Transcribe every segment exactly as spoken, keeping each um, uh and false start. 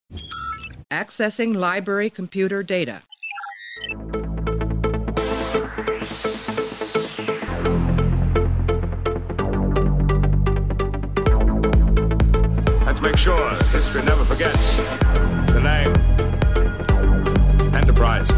Accessing library computer data. And to make sure history never forgets the name Enterprise.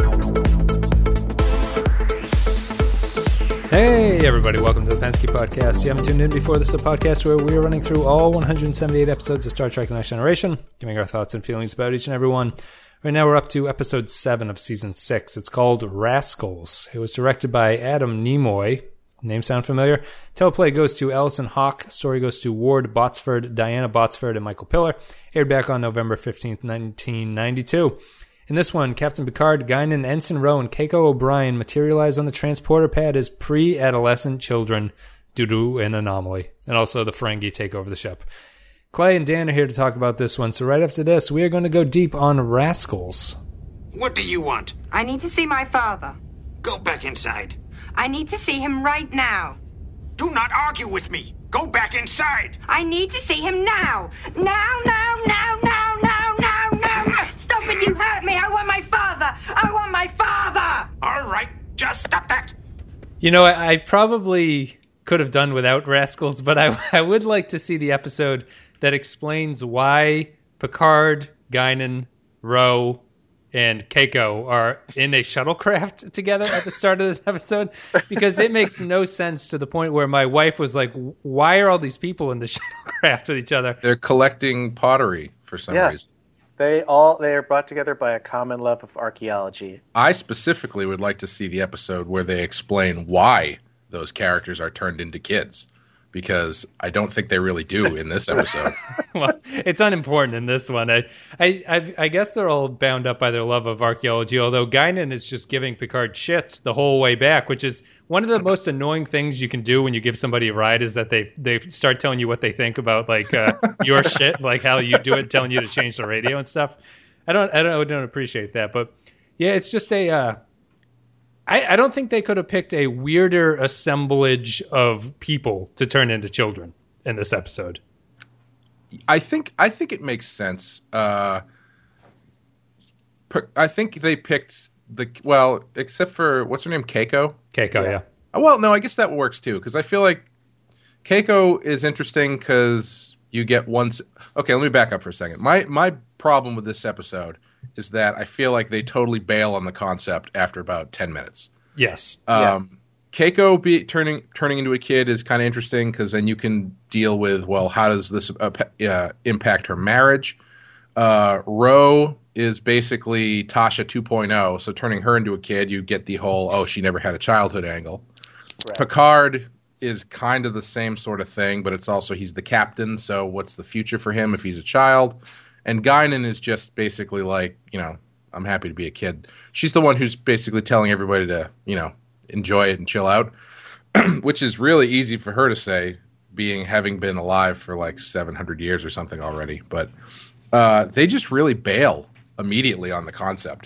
Hey everybody, welcome to the Pensky Podcast. You haven't tuned in before, this is a podcast where we are running through all one hundred seventy-eight episodes of Star Trek The Next Generation, giving our thoughts and feelings about each and every one. Right now we're up to episode seven of season six. It's called Rascals. It was directed by Adam Nimoy. Name sound familiar? Teleplay goes to Alison Hawke. Story goes to Ward Botsford, Diana Botsford, and Michael Piller. Aired back on November fifteenth, nineteen ninety-two. In this one, Captain Picard, Guinan, Ensign Ro, and Keiko O'Brien materialize on the transporter pad as pre-adolescent children due to an anomaly. And also the Ferengi take over the ship. Clay and Dan are here to talk about this one, so right after this, we are going to go deep on Rascals. What do you want? I need to see my father. Go back inside. I need to see him right now. Do not argue with me. Go back inside. I need to see him now. Now, now, now, now, now, now, now. Stop it, you hurt me. I want my father. I want my father. All right, just stop that. You know, I, I probably could have done without Rascals, but I, I would like to see the episode that explains why Picard, Guinan, Ro, and Keiko are in a shuttlecraft together at the start of this episode, because it makes no sense, to the point where my wife was like, why are all these people in the shuttlecraft with each other? They're collecting pottery for some yeah. reason. They all they are brought together by a common love of archaeology. I specifically would like to see the episode where they explain why those characters are turned into kids, because I don't think they really do in this episode. Well, it's unimportant in this one. I, I, I, I guess they're all bound up by their love of archaeology, although Guinan is just giving Picard shits the whole way back, which is one of the most annoying things you can do when you give somebody a ride, is that they, they start telling you what they think about, like, uh, your shit, like how you do it, telling you to change the radio and stuff. I don't, I don't, I don't appreciate that, but yeah, it's just a, uh, I, I don't think they could have picked a weirder assemblage of people to turn into children in this episode. I think I think it makes sense. Uh, per, I think they picked the well, except for what's her name, Keiko. Keiko, yeah. yeah. Oh, well, no, I guess that works too, because I feel like Keiko is interesting because you get once. Okay, let me back up for a second. My my problem with this episode is that I feel like they totally bail on the concept after about ten minutes. Yes. Um, yeah. Keiko be turning turning into a kid is kind of interesting, because then you can deal with, well, how does this uh, uh, impact her marriage? Uh, Ro is basically Tasha two point oh, so turning her into a kid, you get the whole, oh, she never had a childhood angle. Right. Picard is kind of the same sort of thing, but it's also he's the captain, so what's the future for him if he's a child? And Guinan is just basically like, you know, I'm happy to be a kid. She's the one who's basically telling everybody to, you know, enjoy it and chill out, which is really easy for her to say, being having been alive for like seven hundred years or something already. But uh, they just really bail immediately on the concept.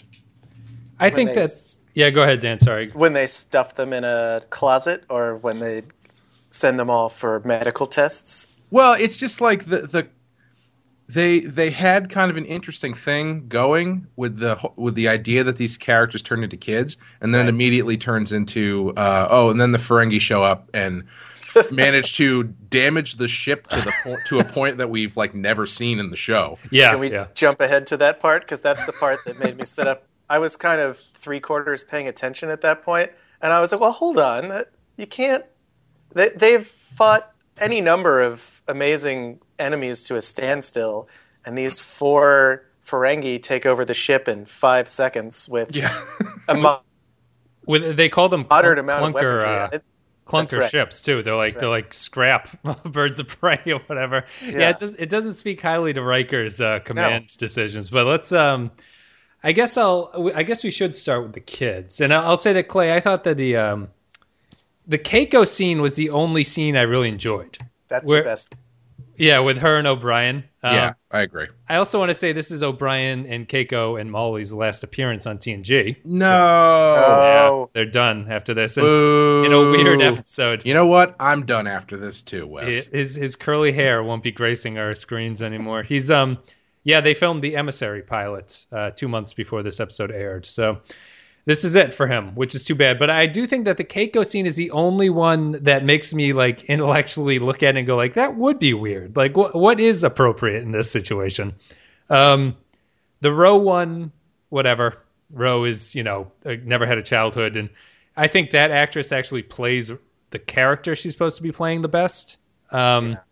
I think that's... Yeah, go ahead, Dan, sorry. When they stuff them in a closet, or when they send them all for medical tests? Well, it's just like the... the They they had kind of an interesting thing going with the with the idea that these characters turn into kids, and then right. it immediately turns into uh, oh, and then the Ferengi show up and manage to damage the ship to the po- to a point that we've like never seen in the show. Yeah, can we yeah. jump ahead to that part, because that's the part that made me sit up. I was kind of three quarters paying attention at that point, and I was like, well, hold on, you can't. They they've fought any number of amazing enemies to a standstill, and these four Ferengi take over the ship in five seconds with yeah. a mo- with they call them moderate clunk, amount clunker, of weaponry. Uh, It, clunker right. ships too. They're like right. they're like scrap birds of prey or whatever. Yeah, yeah it does it doesn't speak highly to Riker's uh, command no. decisions. But let's um I guess I'll I guess we should start with the kids. And I'll say that, Clay, I thought that the um the Keiko scene was the only scene I really enjoyed. That's Where, the best. Yeah, with her and O'Brien. Um, yeah, I agree. I also want to say this is O'Brien and Keiko and Molly's last appearance on T N G. No. So, oh. yeah, they're done after this. And Boo. in a weird episode. You know what? I'm done after this too, Wes. His his curly hair won't be gracing our screens anymore. He's um yeah, they filmed the Emissary pilot uh, two months before this episode aired. So this is it for him, which is too bad. But I do think that the Keiko scene is the only one that makes me like intellectually look at it and go like, that would be weird. Like, wh- what is appropriate in this situation? Um, the Ro one, whatever. Ro is, you know, never had a childhood, and I think that actress actually plays the character she's supposed to be playing the best. Um, yeah.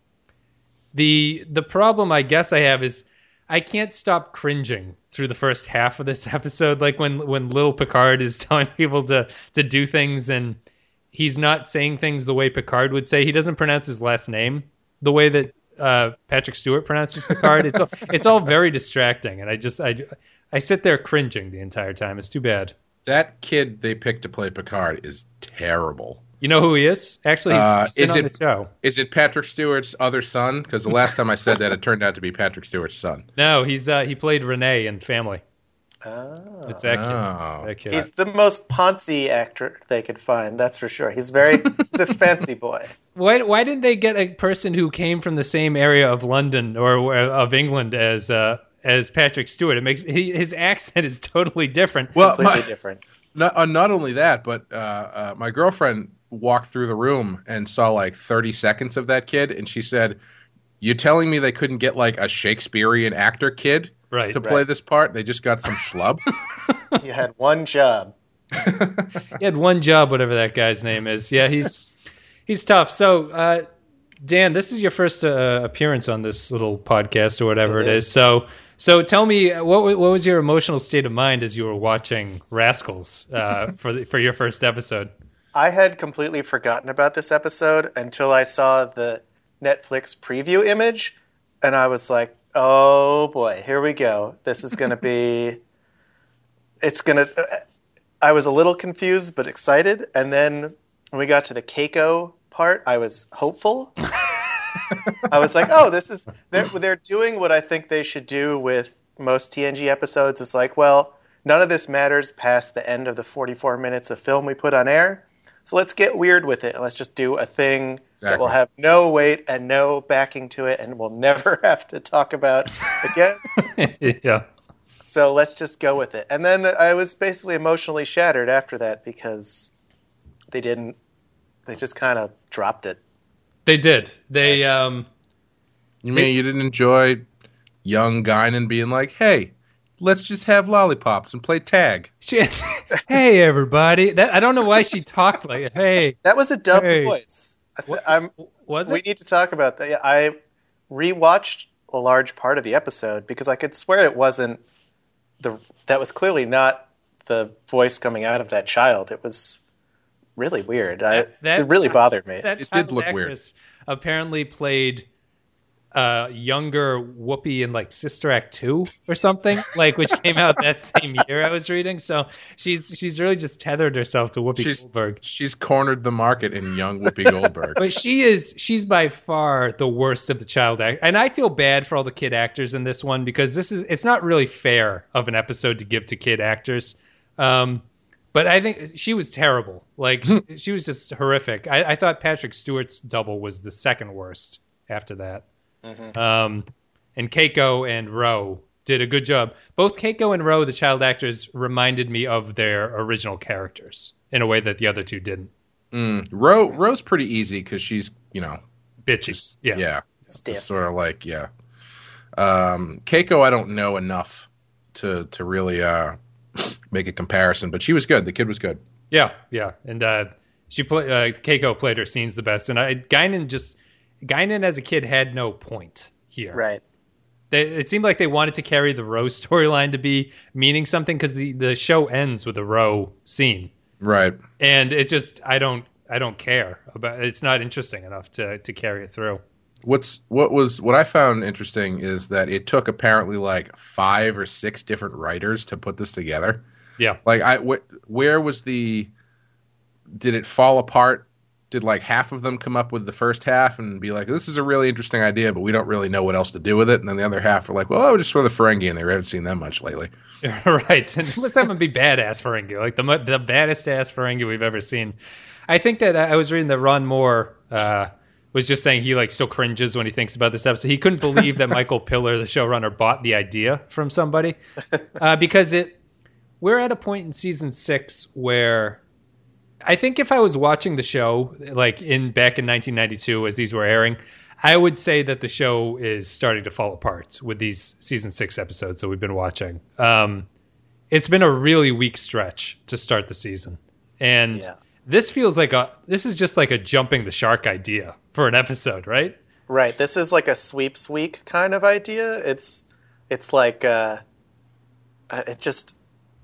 The the problem I guess I have is I can't stop cringing through the first half of this episode. Like when, when Lil Picard is telling people to, to do things and he's not saying things the way Picard would say. He doesn't pronounce his last name the way that uh, Patrick Stewart pronounces Picard. It's all, it's all very distracting. And I just, I, I sit there cringing the entire time. It's too bad. That kid they picked to play Picard is terrible. You know who he is? Actually, he's, uh, he's been is on it, the show. Is it Patrick Stewart's other son? Because the last time I said that, it turned out to be Patrick Stewart's son. No, he's uh, he played Renee in Family. Oh. It's that kid. Oh. It's that kid. He's the most Ponzi actor they could find, that's for sure. He's very he's a fancy boy. Why why didn't they get a person who came from the same area of London or of England as uh, as Patrick Stewart? It makes he, his accent is totally different. Well, Completely my, different. Not, uh, not only that, but uh, uh, my girlfriend walked through the room and saw like thirty seconds of that kid, and she said, "You're telling me they couldn't get like a Shakespearean actor kid right, to play right. this part? They just got some schlub." You had one job. He had one job, whatever that guy's name is. Yeah, he's he's tough. So, uh, Dan, this is your first uh, appearance on this little podcast or whatever it, it is. is. So, so tell me, what what was your emotional state of mind as you were watching Rascals uh, for the, for your first episode? I had completely forgotten about this episode until I saw the Netflix preview image, and I was like, oh boy, here we go. This is going to be, it's going to, I was a little confused but excited, and then when we got to the Keiko part, I was hopeful. I was like, oh, this is, they're, they're doing what I think they should do with most T N G episodes. It's like, well, none of this matters past the end of the forty-four minutes of film we put on air. So let's get weird with it, and let's just do a thing exactly. that will have no weight and no backing to it, and we'll never have to talk about again. Yeah. So let's just go with it. And then I was basically emotionally shattered after that because they didn't, they just kind of dropped it. They did. They, um... You mean they, you didn't enjoy young Guinan being like, hey, let's just have lollipops and play tag. She, hey, everybody. That, I don't know why she talked like, hey. That was a dubbed hey. voice. I th- what, I'm, was it? We need to talk about that. I rewatched a large part of the episode because I could swear it wasn't the. That was clearly not the voice coming out of that child. It was really weird. I, that, it really bothered me. That it did look weird. Apparently played uh, younger Whoopi in like Sister Act two or something, like which came out that same year I was reading. So she's she's really just tethered herself to Whoopi she's, Goldberg. She's cornered the market in young Whoopi Goldberg. But she is she's by far the worst of the child act, and I feel bad for all the kid actors in this one because this is it's not really fair of an episode to give to kid actors. Um, but I think she was terrible. Like she, she was just horrific. I, I thought Patrick Stewart's double was the second worst after that. Mm-hmm. Um, and Keiko and Ro did a good job. Both Keiko and Ro, the child actors, reminded me of their original characters in a way that the other two didn't. Mm. Ro Ro's pretty easy because she's, you know, bitchy. Just, yeah, yeah, stiff. Sort of like yeah. Um, Keiko, I don't know enough to to really uh, make a comparison, but she was good. The kid was good. Yeah, yeah, and uh, she play, uh, Keiko played her scenes the best, and I Guinan just. Guinan as a kid had no point here. Right. They, it seemed like they wanted to carry the Ro storyline to be meaning something because the, the show ends with a Ro scene. Right. And it just I don't I don't care about it's not interesting enough to, to carry it through. What's what was what I found interesting is that it took apparently like five or six different writers to put this together. Yeah. Like I wh- where was the did it fall apart? Did like half of them come up with the first half and be like, this is a really interesting idea, but we don't really know what else to do with it. And then the other half are like, well, I just saw the Ferengi and they haven't seen them much lately. Right. And let's have them be badass Ferengi, like the the baddest ass Ferengi we've ever seen. I think that I was reading that Ron Moore uh, was just saying he like still cringes when he thinks about this episode. He couldn't believe that Michael Piller, the showrunner, bought the idea from somebody uh, because it. We're at a point in season six where I think if I was watching the show like in back in nineteen ninety-two as these were airing, I would say that the show is starting to fall apart with these season six episodes that we've been watching. Um, it's been a really weak stretch to start the season, and. Yeah. This feels like a, this is just like a jumping the shark idea for an episode, right? Right. This is like a sweeps week kind of idea. It's, it's like, uh, it just,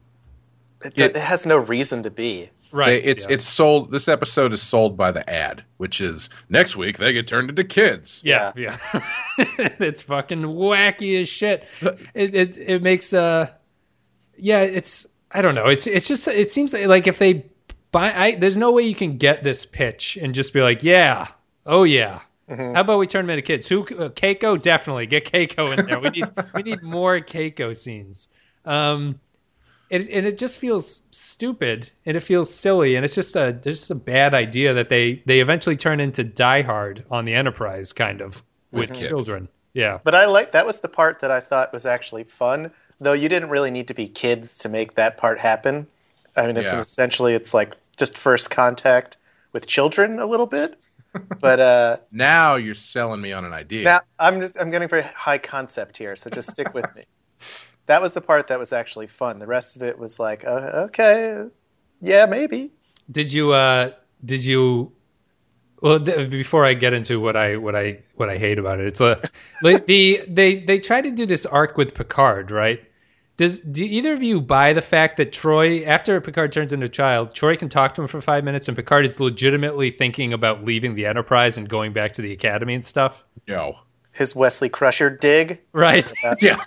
it, it, it has no reason to be. Right. It's, yeah. it's sold, this episode is sold by the ad, which is next week they get turned into kids. Yeah. Yeah. It's fucking wacky as shit. It, it, it makes, uh, yeah, it's, I don't know. It's, it's just, it seems like if they, But I, there's no way you can get this pitch and just be like, yeah, oh yeah. Mm-hmm. How about we turn them into kids? Who uh, Keiko? Definitely get Keiko in there. We need we need more Keiko scenes. Um, it, and it just feels stupid and it feels silly and it's just a there's just a bad idea that they they eventually turn into Die Hard on the Enterprise kind of with mm-hmm. children. Yeah, but I like that was the part that I thought was actually fun. Though you didn't really need to be kids to make that part happen. I mean, it's yeah. essentially it's like just first contact with children a little bit, but uh, now you're selling me on an idea. Now I'm just I'm getting very high concept here, so just stick with me. That was the part that was actually fun. The rest of it was like, uh, okay, yeah, maybe. Did you? Uh, did you? Well, th- before I get into what I what I what I hate about it, it's a like the they they try to do this arc with Picard, right? Does do either of you buy the fact that Troy, after Picard turns into a child, Troy can talk to him for five minutes and Picard is legitimately thinking about leaving the Enterprise and going back to the Academy and stuff? No. His Wesley Crusher dig? Right. Yeah.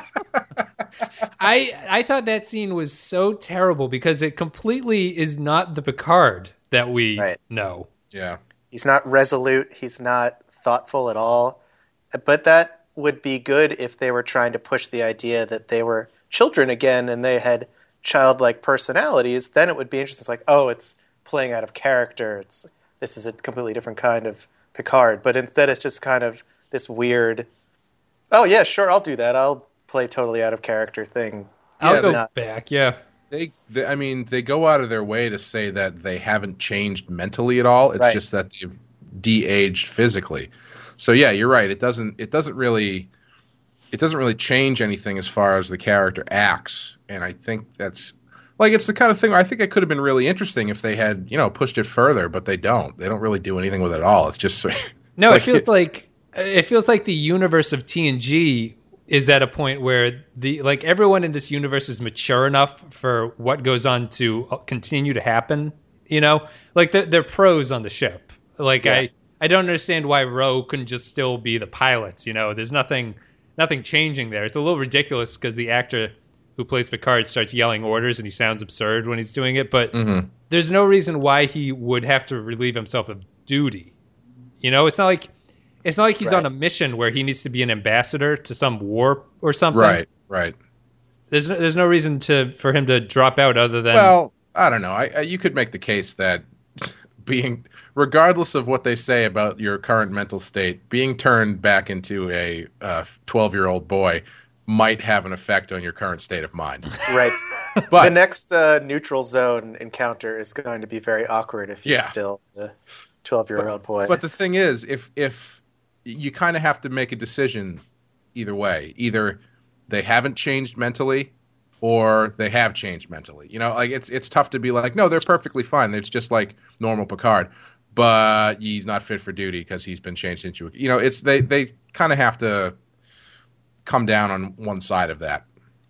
I I thought that scene was so terrible because it completely is not the Picard that we right. know. Yeah. He's not resolute. He's not thoughtful at all. But that would be good if they were trying to push the idea that they were children again and they had childlike personalities. Then it would be interesting. It's like, oh, it's playing out of character. It's this is a completely different kind of Picard. But instead, it's just kind of this weird. Oh yeah, sure, I'll do that. I'll play totally out of character thing. I'll yeah, go they, back. Yeah. They, they, I mean, they go out of their way to say that they haven't changed mentally at all. It's right. just that they've de-aged physically. So yeah, you're right. It doesn't. It doesn't really. It doesn't really change anything as far as the character acts, and I think that's like it's the kind of thing where I think it could have been really interesting if they had you know pushed it further, but they don't. They don't really do anything with it at all. It's just no. Like, it feels like it feels like the universe of T N G is at a point where the like everyone in this universe is mature enough for what goes on to continue to happen. You know, like they're, they're pros on the ship. Like yeah. I. I don't understand why Ro couldn't just still be the pilot. You know, there's nothing, nothing changing there. It's a little ridiculous because the actor who plays Picard starts yelling orders and he sounds absurd when he's doing it. But mm-hmm. there's no reason why he would have to relieve himself of duty. You know, it's not like it's not like he's right. on a mission where he needs to be an ambassador to some war or something. Right, right. There's no, there's no reason to for him to drop out other than. Well, I don't know. I, I you could make the case that being. Regardless of what they say about your current mental state, being turned back into a uh, twelve-year-old boy might have an effect on your current state of mind. Right. But the next uh, neutral zone encounter is going to be very awkward if he's yeah. still a twelve-year-old boy. But the thing is, if if you kind of have to make a decision either way. Either they haven't changed mentally or they have changed mentally. You know, like it's it's tough to be like, no, they're perfectly fine. It's just like normal Picard. But he's not fit for duty because he's been changed into, you know, it's they, they kind of have to come down on one side of that.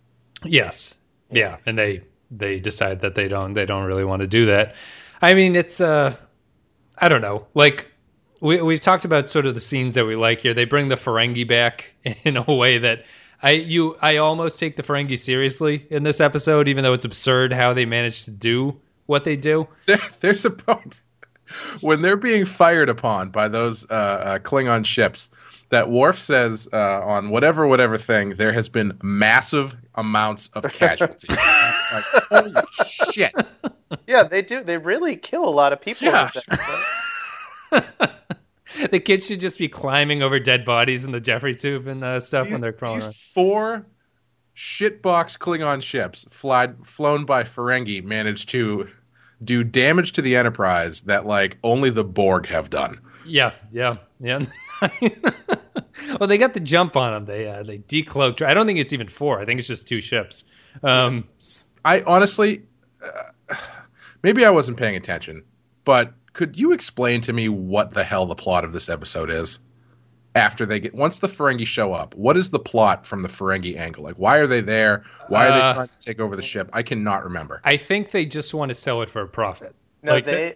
Yes. Yeah. And they, they decide that they don't, they don't really want to do that. I mean, it's, uh, I don't know. Like we, we've talked about sort of the scenes that we like here. They bring the Ferengi back in a way that I, you, I almost take the Ferengi seriously in this episode, even though it's absurd how they managed to do what they do. There, there's a point. When they're being fired upon by those uh, uh, Klingon ships, that Worf says uh, on whatever, whatever thing, there has been massive amounts of casualties. Like, holy shit. Yeah, they do. They really kill a lot of people yeah. in this episode. The kids should just be climbing over dead bodies in the Jeffrey tube and uh, stuff these, when they're crawling these around. four shitbox Klingon ships flied, flown by Ferengi managed to do damage to the Enterprise that like only the Borg have done. Yeah, yeah, yeah. Well, they got the jump on them. They uh, they decloaked. I don't think it's even four. I think it's just two ships. Um, I honestly, uh, maybe I wasn't paying attention, but could you explain to me what the hell the plot of this episode is? After they get, once the Ferengi show up, what is the plot from the Ferengi angle? Like, why are they there? Why are Uh, they trying to take over the ship? I cannot remember. I think they just want to sell it for a profit. No, Like, they.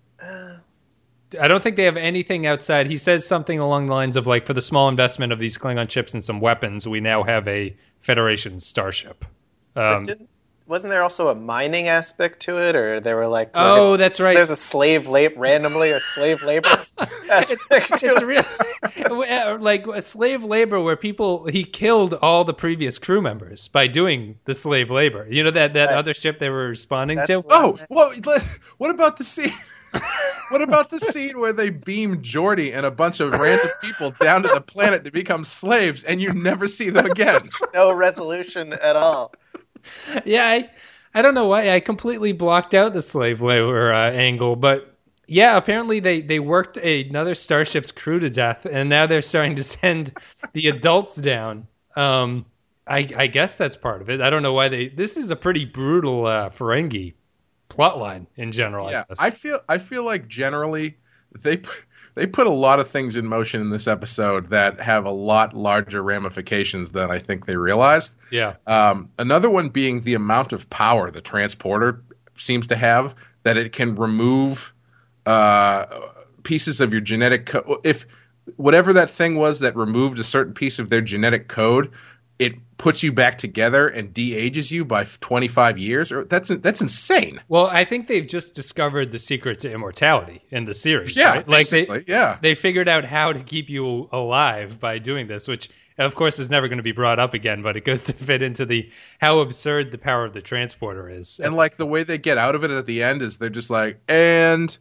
I don't think they have anything outside. He says something along the lines of like, for the small investment of these Klingon ships and some weapons, we now have a Federation starship. Um, But didn't, wasn't there also a mining aspect to it, or they were like, Oh, we're gonna- that's right. There's a slave labor randomly a slave labor aspect to it's it. real, like a slave labor where people he killed all the previous crew members by doing the slave labor. You know that that Right. other ship they were responding That's to. what- Oh, well, what about the scene? What about the scene where they beam Geordi and a bunch of random people down to the planet to become slaves, and you never see them again? No resolution at all. Yeah, I, I don't know why I completely blocked out the slave labor uh, angle, but yeah, apparently they, they worked another starship's crew to death, and now they're starting to send the adults down. Um, I, I guess that's part of it. I don't know why they. This is a pretty brutal uh, Ferengi plotline in general. Yeah, I, guess. I feel I feel like generally they p- they put a lot of things in motion in this episode that have a lot larger ramifications than I think they realized. yeah. Um, another one being the amount of power the transporter seems to have, that it can remove uh, pieces of your genetic code. If whatever that thing was that removed a certain piece of their genetic code, it puts you back together and de-ages you by twenty-five years. Or that's that's insane. Well, I think they've just discovered the secret to immortality in the series. Yeah, right? Like they, basically, yeah. they figured out how to keep you alive by doing this, which of course is never going to be brought up again, but it goes to fit into the how absurd the power of the transporter is. And like the way they get out of it at the end is they're just like, and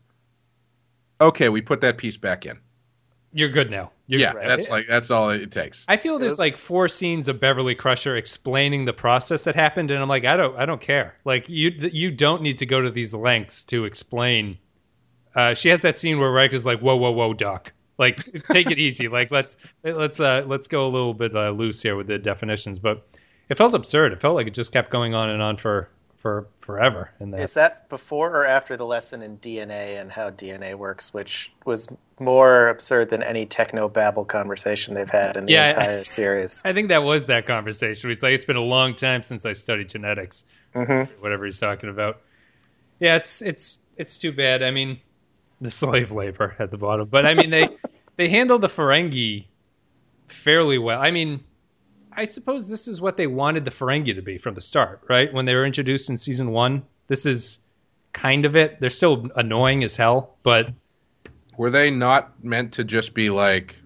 okay, we put that piece back in. You're good now. You're Yeah, good. that's like that's all it takes. I feel there's Yes. like four scenes of Beverly Crusher explaining the process that happened, and I'm like, I don't, I don't care. Like you, you don't need to go to these lengths to explain. Uh, she has that scene where Riker's like, "Whoa, whoa, whoa, Doc! Like, take it easy. Like, let's let's uh, let's go a little bit uh, loose here with the definitions." But it felt absurd. It felt like it just kept going on and on for for forever. And that Is that before or after the lesson in D N A and how D N A works, which was more absurd than any techno-babble conversation they've had in the Yeah, I- entire series? I think that was that conversation. He's like, it's been a long time since I studied genetics, Mm-hmm. whatever he's talking about. Yeah, it's it's it's too bad. I mean, the slave labor at the bottom, but I mean they they handle the Ferengi fairly well. I mean, I suppose this is what they wanted the Ferengi to be from the start, right? When they were introduced in season one, this is kind of it. They're still annoying as hell, but Were they not meant to just be like,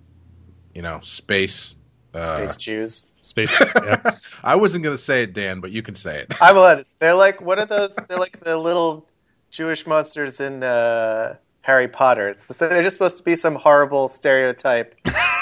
you know, space? Uh, Space Jews. space. Yeah. I wasn't going to say it, Dan, but you can say it. I was. They're like, what are those? They're like the little Jewish monsters in uh, Harry Potter. It's the, they're just supposed to be some horrible stereotype.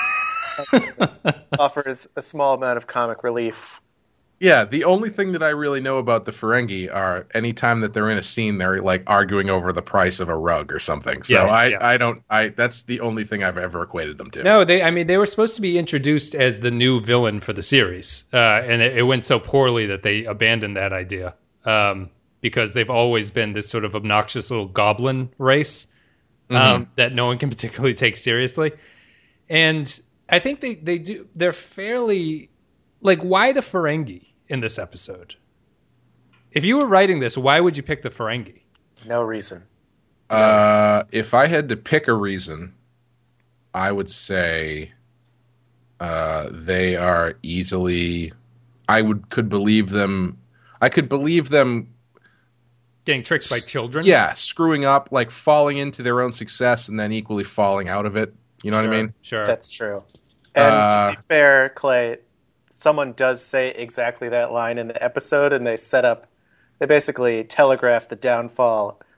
Offers a small amount of comic relief. Yeah, the only thing that I really know about the Ferengi are anytime that they're in a scene, they're like arguing over the price of a rug or something. So Yes, I, yeah. I don't, I that's the only thing I've ever equated them to. No, they. I mean, they were supposed to be introduced as the new villain for the series, uh, and it, it went so poorly that they abandoned that idea um, because they've always been this sort of obnoxious little goblin race um, that no one can particularly take seriously. And I think they they do. They're fairly like, why the Ferengi in this episode? If you were writing this, why would you pick the Ferengi? No reason. Uh, if I had to pick a reason, I would say uh, they are easily. I would could believe them. I could believe them. Getting tricked by children? Yeah, screwing up, like falling into their own success, and then equally falling out of it. You know what I mean? Sure. That's true. And Uh, to be fair, Clay, someone does say exactly that line in the episode, and they set up, they basically telegraph the downfall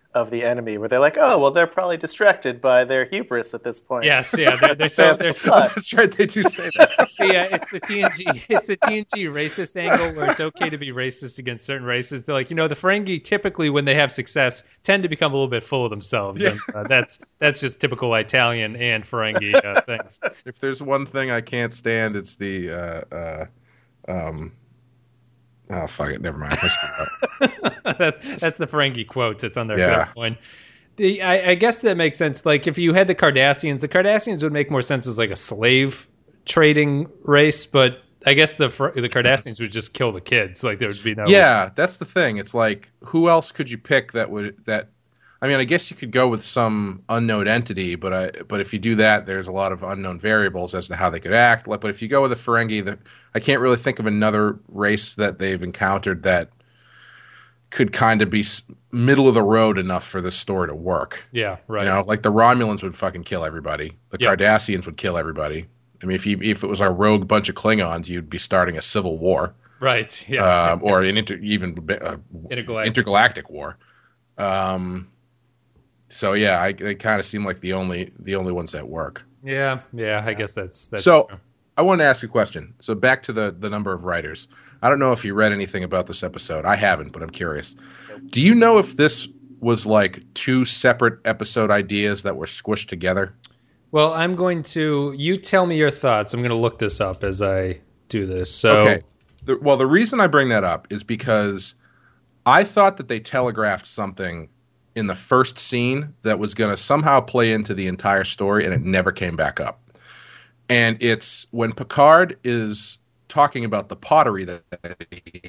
of the enemy, where they're like, oh, well, they're probably distracted by their hubris at this point. Yes, yeah, they're, they're so That's they're the so. plot. That's right. They do say that. It's the, uh, it's the T N G. It's the T N G racist angle where it's okay to be racist against certain races. They're like, you know, the Ferengi typically, when they have success, tend to become a little bit full of themselves. Yeah. And, uh, that's that's just typical Italian and Ferengi uh, things. If there's one thing I can't stand, it's the. Uh, uh, um, oh fuck it! Never mind. I screwed up. that's that's the Ferengi quotes. It's on their Yeah. coin. The I, I guess that makes sense. Like if you had the Cardassians, the Cardassians would make more sense as like a slave trading race, but I guess the the Cardassians would just kill the kids. Like there would be no. Yeah, that's the thing. It's like, who else could you pick that would that? I mean, I guess you could go with some unknown entity, but I but if you do that, there's a lot of unknown variables as to how they could act. Like, but if you go with a Ferengi, that I can't really think of another race that they've encountered that could kind of be middle of the road enough for this story to work. Yeah, right. You know, like the Romulans would fucking kill everybody. The Yeah. Cardassians would kill everybody. I mean, if you if it was a rogue bunch of Klingons, you'd be starting a civil war, Right. Yeah. um, or an inter, even uh, Intergalactic. intergalactic war. Um, so yeah, I, they kind of seem like the only the only ones that work. Yeah. Yeah. I guess that's that's So true. I wanted to ask you a question. So back to the the number of writers. I don't know if you read anything about this episode. I haven't, but I'm curious. Do you know if this was like two separate episode ideas that were squished together? Well, I'm going to you tell me your thoughts. I'm going to look this up as I do this. So Okay. The, well, the reason I bring that up is because I thought that they telegraphed something in the first scene that was going to somehow play into the entire story, and it never came back up. And it's when Picard is talking about the pottery that he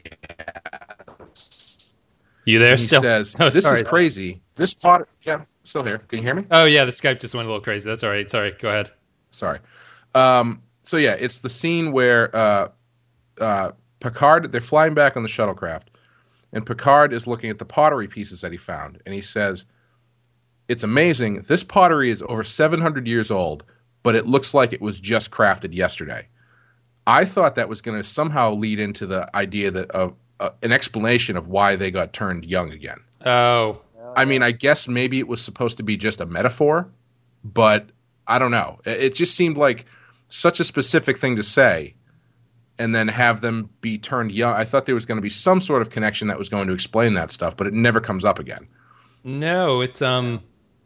has. you there And he still? says, Oh, "This sorry. is crazy. This pot." Yeah, still here. Can you hear me? Oh yeah, the Skype just went a little crazy. That's all right. Sorry. Go ahead. Sorry. Um, so yeah, it's the scene where uh, uh, Picard, they're flying back on the shuttlecraft, and Picard is looking at the pottery pieces that he found, and he says, "It's amazing. This pottery is over seven hundred years old, but it looks like it was just crafted yesterday." I thought that was going to somehow lead into the idea that of uh, an explanation of why they got turned young again. Oh. I mean, I guess maybe it was supposed to be just a metaphor, but I don't know. It it just seemed like such a specific thing to say and then have them be turned young. I thought there was going to be some sort of connection that was going to explain that stuff, but it never comes up again. No, it's um.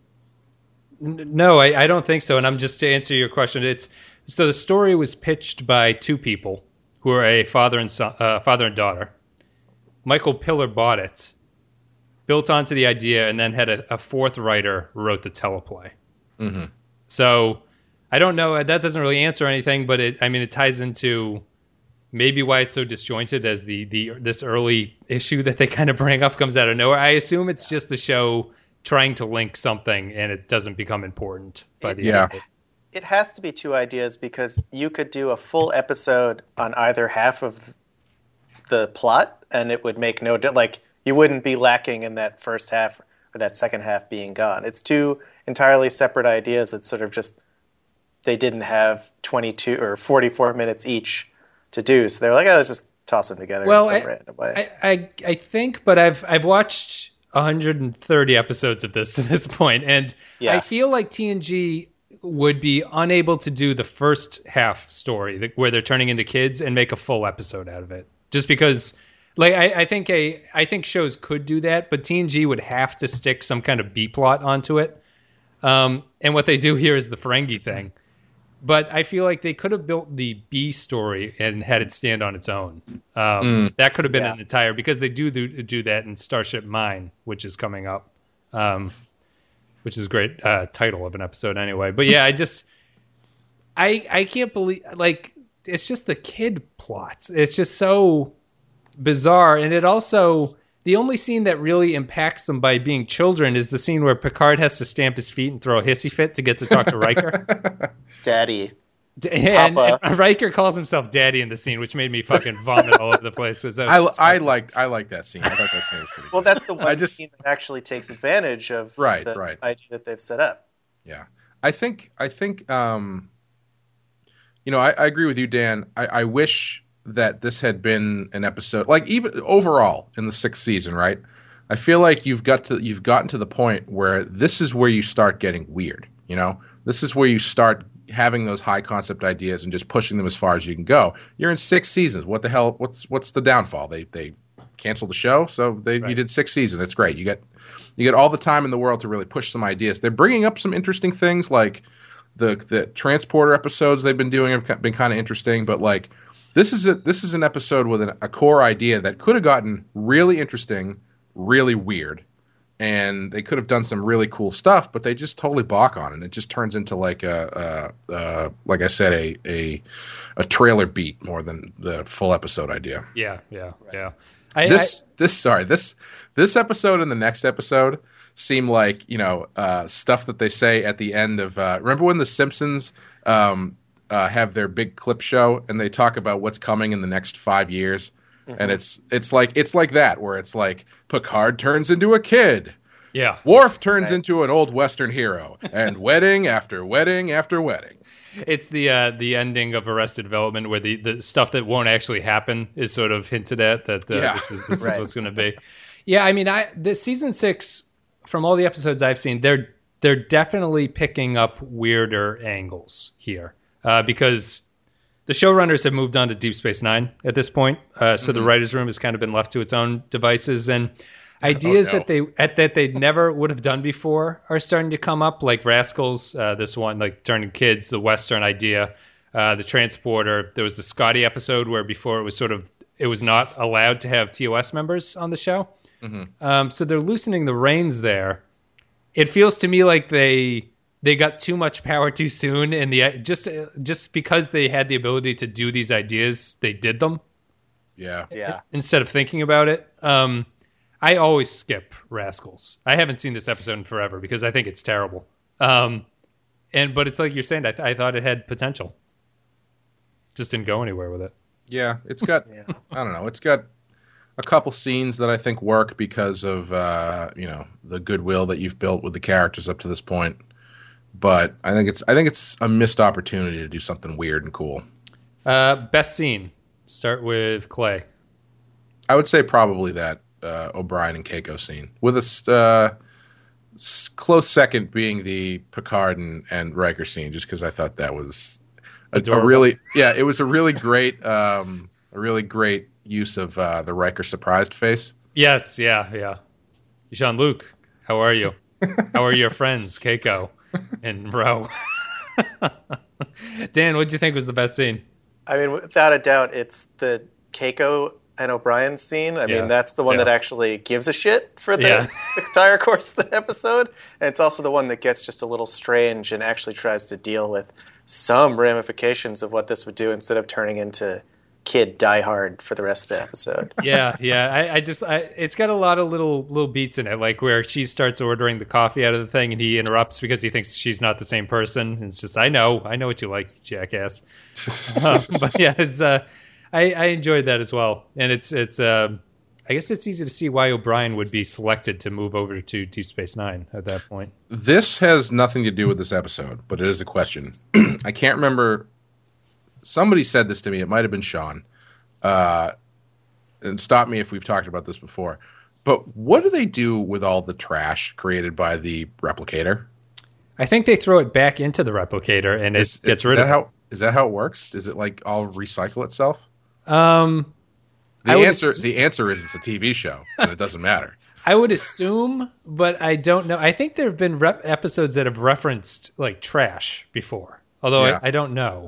n- No, I, I don't think so. And I'm just to answer your question. It's so the story was pitched by two people who are a father and son, uh, father and daughter. Michael Piller bought it, built onto the idea, and then had a, a fourth writer who wrote the teleplay. Mm-hmm. So I don't know. That doesn't really answer anything, but it, I mean, it ties into maybe why it's so disjointed as the, the this early issue that they kind of bring up comes out of nowhere. I assume it's just the show trying to link something, and it doesn't become important by the Yeah. end of it. It has to be two ideas because you could do a full episode on either half of the plot, and it would make no di- like you wouldn't be lacking in that first half or that second half being gone. It's two entirely separate ideas that sort of just they didn't have twenty-two or forty-four minutes each to do, so they're like, oh, let's just toss them together Well, in some I- random way. I, I I think, but I've I've watched one hundred thirty episodes of this to this point, and Yeah. I feel like T N G would be unable to do the first half story that, where they're turning into kids and make a full episode out of it, just because. Like I, I think a I think shows could do that, but T N G would have to stick some kind of B plot onto it. Um, and what they do here is the Ferengi thing. But I feel like they could have built the B story and had it stand on its own. Um, That could have been Yeah. an entire because they do, do do that in Starship Mine, which is coming up, um, which is a great uh, title of an episode anyway. But yeah, I just I I can't believe like it's just the kid plots. It's just so bizarre, and it also the only scene that really impacts them by being children is the scene where Picard has to stamp his feet and throw a hissy fit to get to talk to Riker. Daddy. D- and, Papa. and Riker calls himself Daddy in the scene, which made me fucking vomit all over the place. 'Cause that I, was I disgusting. liked I liked that scene. I thought that scene was pretty Well, good. that's the one I just- scene that actually takes advantage of Right, the right. idea that they've set up. Yeah, I think I think um, you know I, I agree with you, Dan. I, I wish that this had been an episode like even overall in the sixth season, right? I feel like you've got to you've gotten to the point where this is where you start getting weird. You know, this is where you start having those high concept ideas and just pushing them as far as you can go. You're in six seasons. What the hell? What's what's the downfall? They they canceled the show, so they right. you did six seasons. It's great. You get you get all the time in the world to really push some ideas. They're bringing up some interesting things, like the the transporter episodes they've been doing have been kind of interesting. But like this is a this is an episode with an, a core idea that could have gotten really interesting, really weird. And they could have done some really cool stuff, but they just totally balk on it. It just turns into like a, a, a like I said, a, a a trailer beat more than the full episode idea. Yeah, yeah, yeah. I, this I, this sorry this this episode and the next episode seem like you know uh, stuff that they say at the end of. Uh, remember when the Simpsons um, uh, have their big clip show and they talk about what's coming in the next five years? Mm-hmm. And it's it's like it's like that where it's like Picard turns into a kid, yeah. Worf turns right. into an old Western hero, and wedding after wedding after wedding. It's the uh, the ending of Arrested Development where the, the stuff that won't actually happen is sort of hinted at that uh, yeah. this is this right. is what's going to be. Yeah, I mean, I the season six from all the episodes I've seen, they're they're definitely picking up weirder angles here uh, because. The showrunners have moved on to Deep Space Nine at this point, uh, so mm-hmm. the writers' room has kind of been left to its own devices, and ideas oh, no. that they at, that they never would have done before are starting to come up, like Rascals, uh, this one, like turning kids, the Western idea, uh, the transporter. There was the Scotty episode where before it was sort of it was not allowed to have T O S members on the show, mm-hmm. um, so they're loosening the reins there. It feels to me like they. They got too much power too soon, and the just just because they had the ability to do these ideas, they did them. Yeah, yeah. Instead of thinking about it, um, I always skip Rascals. I haven't seen this episode in forever because I think it's terrible. Um, and but it's like you're saying, I, th- I thought it had potential. Just didn't go anywhere with it. Yeah, it's got. yeah. I don't know. It's got a couple scenes that I think work because of uh, you know the goodwill that you've built with the characters up to this point. But I think it's I think it's a missed opportunity to do something weird and cool. Uh, best scene. Start with Clay. I would say probably that uh, O'Brien and Keiko scene, with a uh, s- close second being the Picard and, and Riker scene, just because I thought that was a, a really yeah, it was a really great um, a really great use of uh, the Riker surprised face. Yes, yeah, yeah. Jean-Luc, how are you? How are your friends, Keiko? And Ro. Dan, what do you think was the best scene? I mean, without a doubt, it's the Keiko and O'Brien scene. I yeah. mean, that's the one yeah. that actually gives a shit for the, yeah. the entire course of the episode. And it's also the one that gets just a little strange and actually tries to deal with some ramifications of what this would do instead of turning into Kid Die Hard for the rest of the episode. yeah, yeah. I, I just, I, it's got a lot of little little beats in it, like where she starts ordering the coffee out of the thing, and he interrupts because he thinks she's not the same person. And it's just, I know, I know what you like, jackass. uh, but yeah, it's, uh, I, I enjoyed that as well, and it's, it's, uh, I guess it's easy to see why O'Brien would be selected to move over to Deep Space Nine at that point. This has nothing to do with this episode, but it is a question. I can't remember. Somebody said this to me. It might have been Sean. Uh, and stop me if we've talked about this before. But what do they do with all the trash created by the replicator? I think they throw it back into the replicator and is, it gets is rid that of how, it. Is that how it works? Does it like all recycle itself? Um, the I answer ass- the answer is it's a T V show, and it doesn't matter. I would assume, but I don't know. I think there have been rep- episodes that have referenced like trash before, although Yeah. I, I don't know.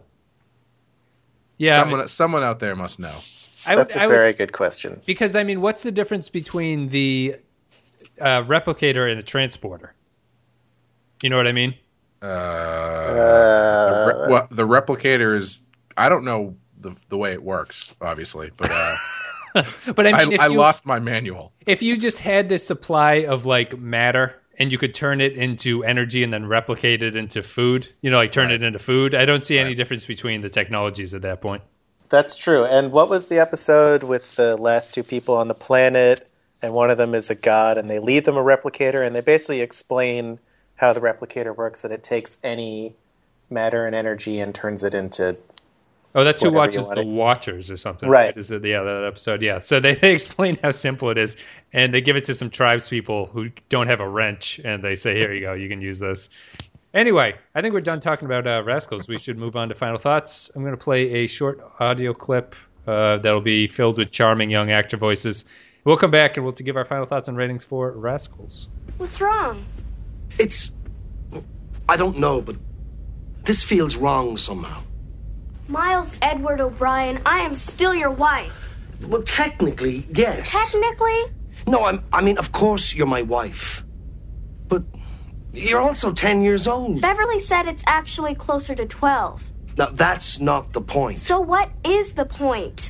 Yeah, someone, I, someone out there must know. I That's would, a I very would, good question. Because I mean, what's the difference between the uh, replicator and a transporter? You know what I mean? Uh, Uh, the, re- well, the replicator is. I don't know the the way it works, obviously, but uh, but I I, mean, if I you, lost my manual. if you just had this supply of like matter and you could turn it into energy and then replicate it into food, you know, like turn Right. it into food, I don't see any Right. difference between the technologies at that point. That's true. And what was the episode with the last two people on the planet, and one of them is a god, and they leave them a replicator, and they basically explain how the replicator works, that it takes any matter and energy and turns it into Oh, that's who whatever you watches The wanna- Watchers or something. Right. Is it, yeah, that episode. Yeah. So they, they explain how simple it is, and they give it to some tribes people who don't have a wrench, and they say, here you go, you can use this. Anyway, I think we're done talking about uh, Rascals. We should move on to final thoughts. I'm going to play a short audio clip uh, that'll be filled with charming young actor voices. We'll come back and we'll give our final thoughts and ratings for Rascals. What's wrong? It's... I don't know, but this feels wrong somehow. Miles Edward O'Brien, I am still your wife. Well, technically, yes. Technically? No, I'm, I mean, of course you're my wife. But you're also ten years old. Beverly said it's actually closer to twelve. Now, that's not the point. So what is the point?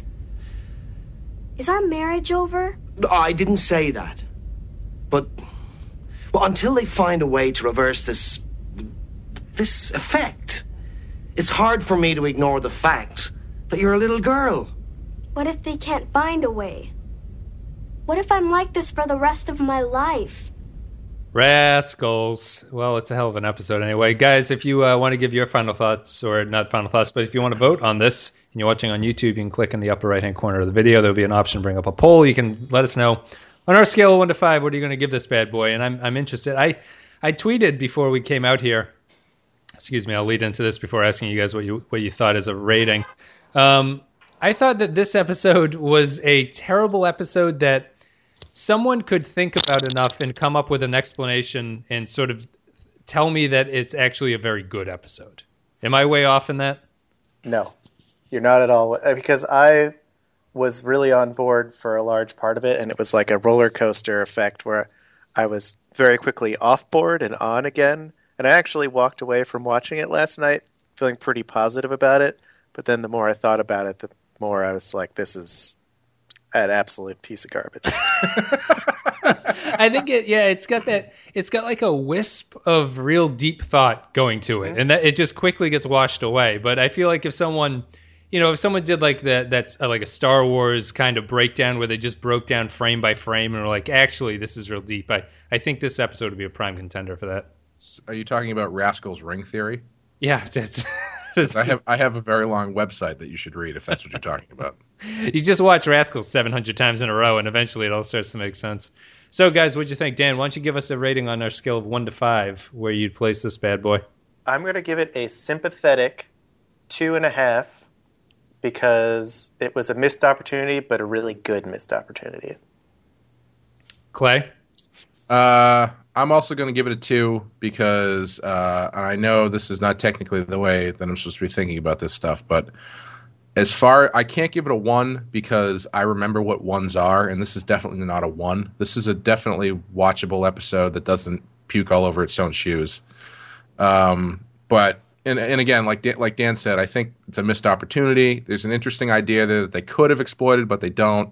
Is our marriage over? I didn't say that. But, well, until they find a way to reverse this... this effect, it's hard for me to ignore the fact that you're a little girl. What if they can't find a way? What if I'm like this for the rest of my life? Rascals. Well, it's a hell of an episode anyway. Guys, if you uh, want to give your final thoughts, or not final thoughts, but if you want to vote on this, and you're watching on YouTube, you can click in the upper right-hand corner of the video. There'll be an option to bring up a poll. You can let us know, on our scale of one to five, what are you going to give this bad boy? And I'm I'm interested. I, I tweeted before we came out here, excuse me, I'll lead into this before asking you guys what you what you thought as a rating. Um, I thought that this episode was a terrible episode that someone could think about enough and come up with an explanation and sort of tell me that it's actually a very good episode. Am I way off in that? No, you're not at all. Because I was really on board for a large part of it, and it was like a roller coaster effect where I was very quickly off board and on again. And I actually walked away from watching it last night feeling pretty positive about it. But then the more I thought about it, the more I was like, this is an absolute piece of garbage. I think it, yeah, it's got that, it's got like a wisp of real deep thought going to it, and that it just quickly gets washed away. But I feel like if someone, you know, if someone did like that, that's uh, like a Star Wars kind of breakdown where they just broke down frame by frame and were like, actually, this is real deep. I, I think this episode would be a prime contender for that. Are you talking about Rascal's Ring Theory? Yeah, it's, it's, I have I have a very long website that you should read if that's what you're talking about. You just watch Rascals seven hundred times in a row, and eventually it all starts to make sense. So, guys, what'd you think? Dan, why don't you give us a rating on our scale of one to five where you'd place this bad boy? I'm going to give it a sympathetic two and a half because it was a missed opportunity, but a really good missed opportunity. Clay? Uh, I'm also going to give it a two because uh, I know this is not technically the way that I'm supposed to be thinking about this stuff, but as far, I can't give it a one because I remember what ones are, and this is definitely not a one. This is a definitely watchable episode that doesn't puke all over its own shoes. Um, but and and again, like Dan, like Dan said, I think it's a missed opportunity. There's an interesting idea there that they could have exploited, but they don't.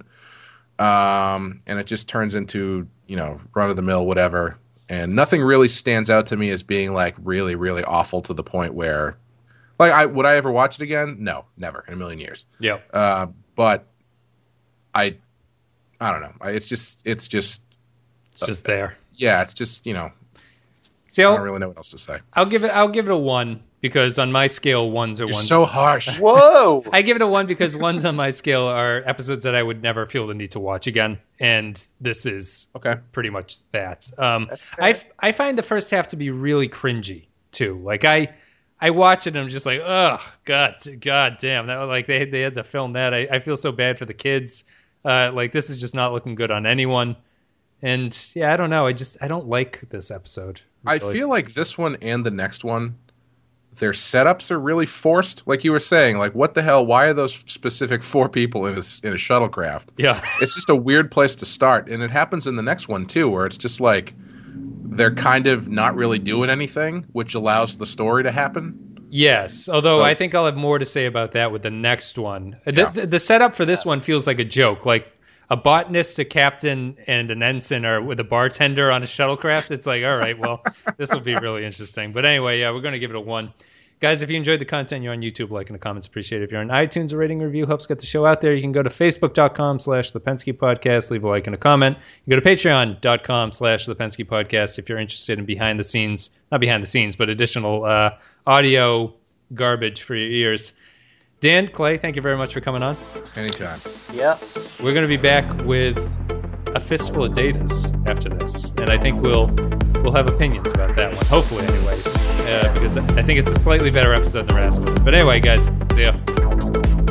Um, and it just turns into, you know, run of the mill, whatever. And nothing really stands out to me as being like really, really awful to the point where, like, I would I ever watch it again? No, never in a million years. Yeah. Uh, but I, I don't know. I, it's just, it's just, It's just there. yeah. It's just, you know, See, I I'll, don't really know what else to say. I'll give it. I'll give it a one because on my scale, ones are You're ones. so harsh. Whoa! I give it a one because ones on my scale are episodes that I would never feel the need to watch again, and this is Okay. pretty much that. Um, That's fair. I f- I find the first half to be really cringy too. Like I I watch it and I'm just like, oh god, god damn, that like they they had to film that. I, I feel so bad for the kids. Uh, like this is just not looking good on anyone. And yeah, I don't know. I just I don't like this episode. I really. feel like this one and the next one, their setups are really forced. Like you were saying, like what the hell? Why are those specific four people in a in a shuttlecraft? Yeah. It's just a weird place to start, and it happens in the next one too, where it's just like they're kind of not really doing anything, which allows the story to happen. Yes, although So- I think I'll have more to say about that with the next one. The, Yeah. the, the setup for this one feels like a joke. Like a botanist, a captain, and an ensign are with a bartender on a shuttlecraft. It's like, all right, well, this will be really interesting. But anyway, yeah, we're going to give it a one. Guys, if you enjoyed the content, you're on YouTube, like in the comments, appreciate it. If you're on iTunes, a rating review helps get the show out there. You can go to facebook.com slash the Penske Podcast, leave a like and a comment. You can go to patreon.com slash the Penske Podcast if you're interested in behind the scenes, not behind the scenes, but additional uh, audio garbage for your ears. Dan, Clay, thank you very much for coming on. Anytime. Yeah. We're going to be back with a fistful of datas after this, and I think we'll we'll have opinions about that one, hopefully anyway, uh, because I think it's a slightly better episode than Rascals. But anyway, guys, see ya.